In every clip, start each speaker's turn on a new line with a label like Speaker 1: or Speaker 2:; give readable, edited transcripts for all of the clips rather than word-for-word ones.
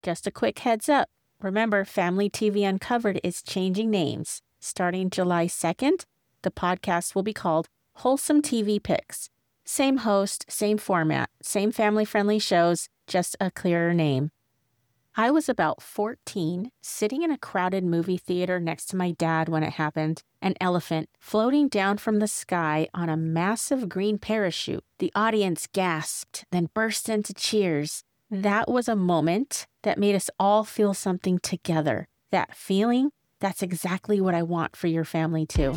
Speaker 1: Just a quick heads up. Remember, Family TV Uncovered is changing names. Starting July 2nd, the podcast will be called Wholesome TV Picks. Same host, same format, same family-friendly shows, just a clearer name. I was about 14, sitting in a crowded movie theater next to my dad when it happened. An elephant floating down from the sky on a massive green parachute. The audience gasped, then burst into cheers. That was a moment that made us all feel something together. That feeling, that's exactly what I want for your family too.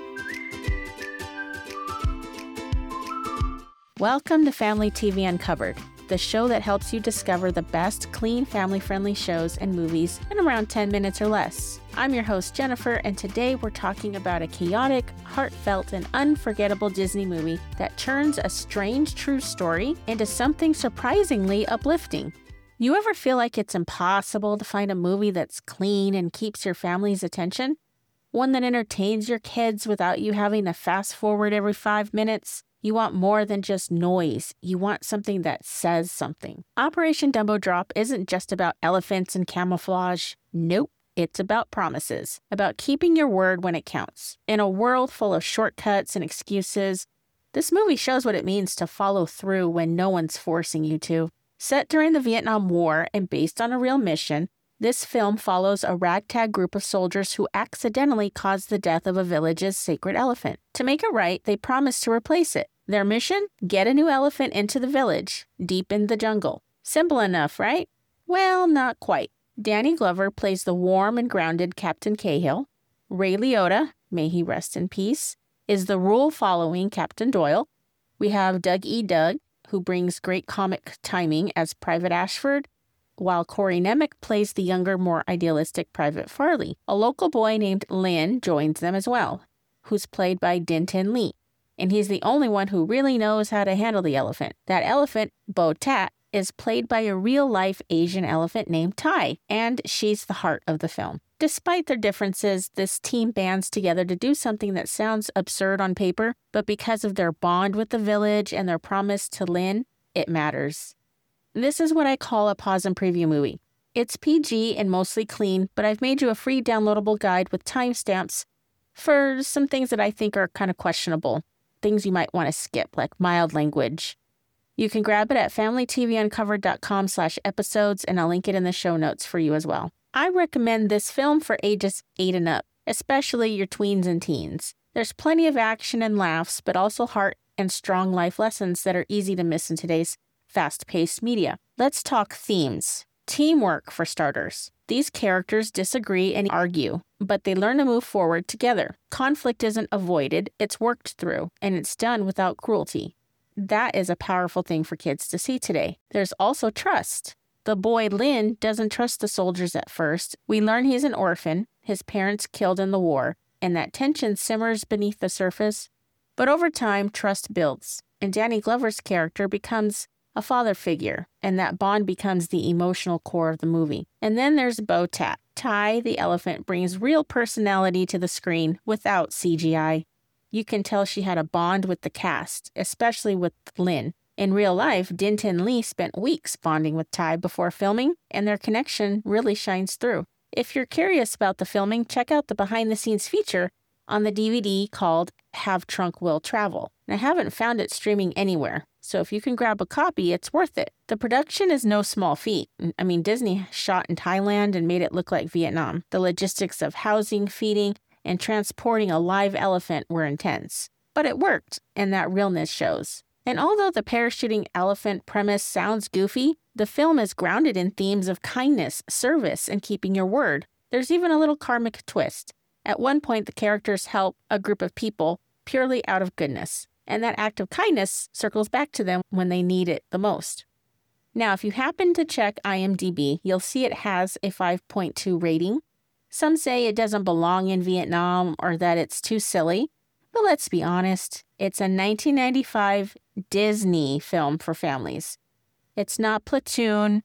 Speaker 1: Welcome to Family TV Uncovered, the show that helps you discover the best, clean, family-friendly shows and movies in around 10 minutes or less. I'm your host, Jennifer, and today we're talking about a chaotic, heartfelt, and unforgettable Disney movie that turns a strange true story into something surprisingly uplifting. You ever feel like it's impossible to find a movie that's clean and keeps your family's attention? One that entertains your kids without you having to fast forward every 5 minutes? You want more than just noise. You want something that says something. Operation Dumbo Drop isn't just about elephants and camouflage. Nope. It's about promises, about keeping your word when it counts. In a world full of shortcuts and excuses, this movie shows what it means to follow through when no one's forcing you to. Set during the Vietnam War and based on a real mission, this film follows a ragtag group of soldiers who accidentally caused the death of a village's sacred elephant. To make it right, they promise to replace it. Their mission? Get a new elephant into the village, deep in the jungle. Simple enough, right? Well, not quite. Danny Glover plays the warm and grounded Captain Cahill. Ray Liotta, may he rest in peace, is the rule-following Captain Doyle. We have Doug E. Doug, who brings great comic timing as Private Ashford, while Corey Nemec plays the younger, more idealistic Private Farley. A local boy named Lin joins them as well, who's played by Din Tin Lee. And he's the only one who really knows how to handle the elephant. That elephant, Bo Tat, is played by a real-life Asian elephant named Tai, and she's the heart of the film. Despite their differences, this team bands together to do something that sounds absurd on paper, but because of their bond with the village and their promise to Lin, it matters. This is what I call a pause and preview movie. It's PG and mostly clean, but I've made you a free downloadable guide with timestamps for some things that I think are kind of questionable. Things you might want to skip, like mild language. You can grab it at familytvuncovered.com/episodes, and I'll link it in the show notes for you as well. I recommend this film for ages 8 and up, especially your tweens and teens. There's plenty of action and laughs, but also heart and strong life lessons that are easy to miss in today's fast-paced media. Let's talk themes. Teamwork, for starters. These characters disagree and argue, but they learn to move forward together. Conflict isn't avoided, it's worked through, and it's done without cruelty. That is a powerful thing for kids to see today. There's also trust. The boy Lin doesn't trust the soldiers at first. We learn he's an orphan, his parents killed in the war, and that tension simmers beneath the surface. But over time, trust builds, and Danny Glover's character becomes a father figure, and that bond becomes the emotional core of the movie. And then there's Bo Tat. Tai, the elephant, brings real personality to the screen without CGI. You can tell she had a bond with the cast, especially with Lin. In real life, Din Tin Lee spent weeks bonding with Tai before filming, and their connection really shines through. If you're curious about the filming, check out the behind-the-scenes feature on the DVD called Have Trunk Will Travel. And I haven't found it streaming anywhere, so if you can grab a copy, it's worth it. The production is no small feat. I mean, Disney shot in Thailand and made it look like Vietnam. The logistics of housing, feeding, and transporting a live elephant were intense. But it worked, and that realness shows. And although the parachuting elephant premise sounds goofy, the film is grounded in themes of kindness, service, and keeping your word. There's even a little karmic twist. At one point, the characters help a group of people purely out of goodness, and that act of kindness circles back to them when they need it the most. Now, if you happen to check IMDb, you'll see it has a 5.2 rating. Some say it doesn't belong in Vietnam or that it's too silly, but let's be honest, it's a 1995 Disney film for families. It's not Platoon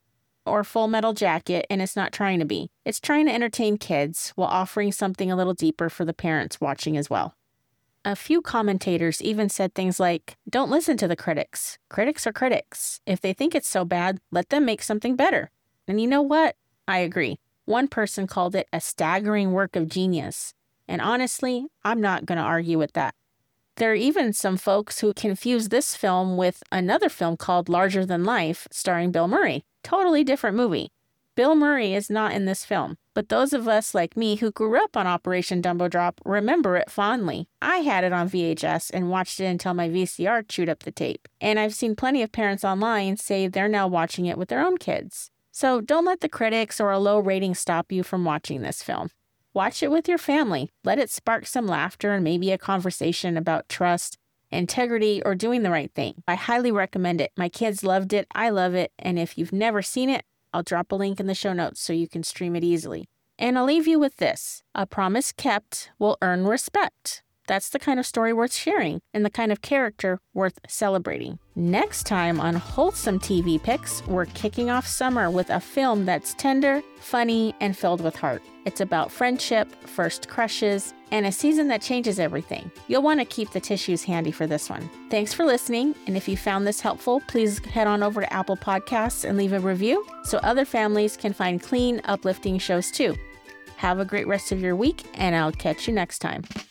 Speaker 1: or Full Metal Jacket, and it's not trying to be. It's trying to entertain kids while offering something a little deeper for the parents watching as well. A few commentators even said things like, "Don't listen to the critics. Critics are critics. If they think it's so bad, let them make something better." And you know what? I agree. One person called it a staggering work of genius. And honestly, I'm not going to argue with that. There are even some folks who confuse this film with another film called Larger Than Life, starring Bill Murray. Totally different movie. Bill Murray is not in this film, but those of us like me who grew up on Operation Dumbo Drop remember it fondly. I had it on VHS and watched it until my VCR chewed up the tape. And I've seen plenty of parents online say they're now watching it with their own kids. So don't let the critics or a low rating stop you from watching this film. Watch it with your family. Let it spark some laughter and maybe a conversation about trust, integrity, or doing the right thing. I highly recommend it. My kids loved it. I love it. And if you've never seen it, I'll drop a link in the show notes so you can stream it easily. And I'll leave you with this. A promise kept will earn respect. That's the kind of story worth sharing and the kind of character worth celebrating. Next time on Wholesome TV Picks, we're kicking off summer with a film that's tender, funny, and filled with heart. It's about friendship, first crushes, and a season that changes everything. You'll want to keep the tissues handy for this one. Thanks for listening, and if you found this helpful, please head on over to Apple Podcasts and leave a review so other families can find clean, uplifting shows too. Have a great rest of your week, and I'll catch you next time.